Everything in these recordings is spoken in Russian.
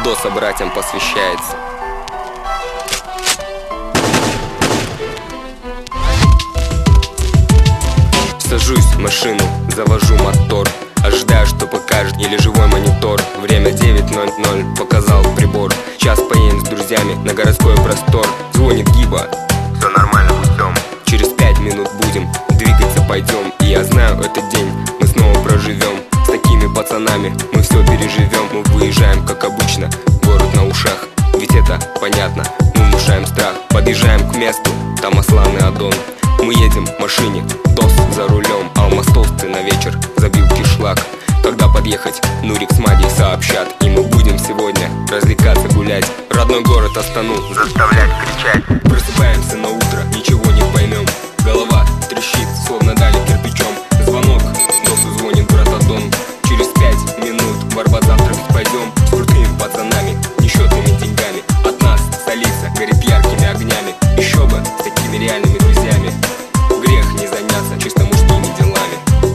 Доса братьям посвящается. Сажусь в машину, завожу мотор, ожидаю, что покажет или живой монитор. Время 9:00, показал прибор. Час поедем с друзьями на городской простор. Звонит Гиба: все нормально, путем. Через 5 минут будем двигаться, пойдем. И я знаю, этот день мы снова проживем. С такими пацанами мы все переживем. Мы выезжаем, как обычно, город на ушах. Ведь это понятно, мы внушаем страх. Подъезжаем к месту, там Аслан и Адон. Мы едем в машине, Дос за рулем, а у мостовцы на вечер забил кишлак. Когда подъехать, Нурик с Мадей сообщат, и мы будем сегодня развлекаться, гулять. Родной город Астану заставлять кричать. Просыпаемся на утро, ничего не поймем. Голова трещит, словно дали кирпичом. Звонок, Досу звонит брат Адон. Через 5 минут в Арбат завтракать пойдем. С крутыми пацанами, несчетными деньгами. От нас столица горит яркими огнями. Еще бы с такими реальными друзьями. Грех не заняться чисто мужскими делами.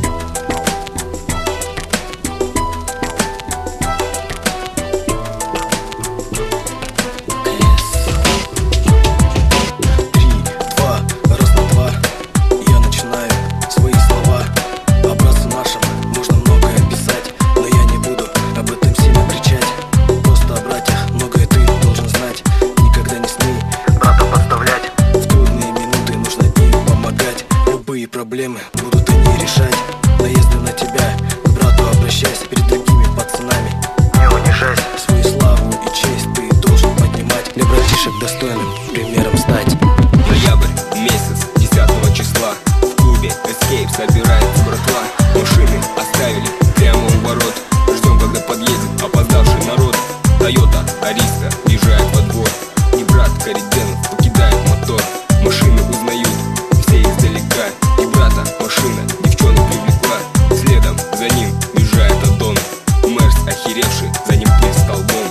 Проблемы будут они решать. Наезды на тебя, к брату обращайся. Перед такими пацанами не унижайся. Свою славу и честь ты должен поднимать. Для братишек достойным примером стать. Ноябрь, месяц, 10 числа. В клубе Escape собирается братва. Машины оставили прямо у ворот. Ждем, когда подъедет опоздавший народ. Тойота Ариста въезжает во двор. И брат Кариденов покидает мотор. Машины узнают все издалека. Машина девчонок привлекла. Следом за ним въезжает Адон. Мерс охеревший, за ним пыль столбом.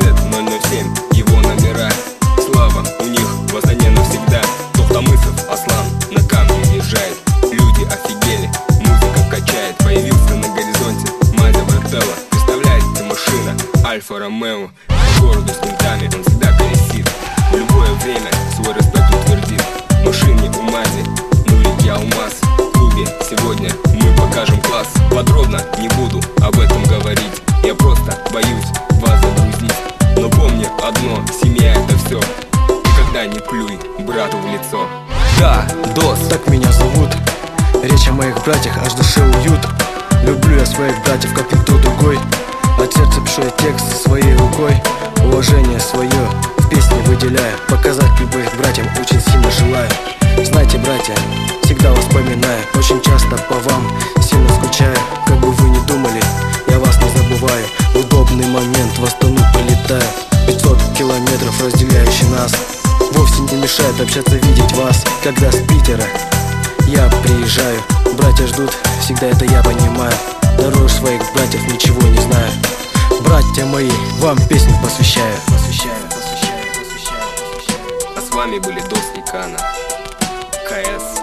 Z007, его номера. Слава у них в Астане навсегда. Тохтамысов Аслан на камне въезжает. Люди офигели, музыка качает. Появился на горизонте Мазя Брателло. Представляете, машина Альфа Ромео. По городу с ментами он всегда колесит. В любое время свой респект утвердит. В машине у Мази Нурик и Алмаз. Сегодня мы покажем класс. Подробно не буду об этом говорить. Я просто боюсь вас загрузить. Но помни одно, семья это все. Никогда не плюй брату в лицо. Да, Дос, так меня зовут. Речь о моих братьях, аж душе уют. Люблю я своих братьев, как никто другой. От сердца пишу я текст своей рукой. Уважение свое в песне выделяю. Показать любовь к братьям очень сильно желаю. Знаете, братья, всегда вас вспоминаю. Очень часто по вам сильно скучаю. Как бы вы ни думали, я вас не забываю. В удобный момент в Астану прилетаю. 500 километров разделяющий нас вовсе не мешает общаться, видеть вас. Когда с Питера я приезжаю, братья ждут, всегда это я понимаю. Дороже своих братьев ничего не знаю. Братья мои, вам песню посвящаю. А с вами были Дос и Кана. КС.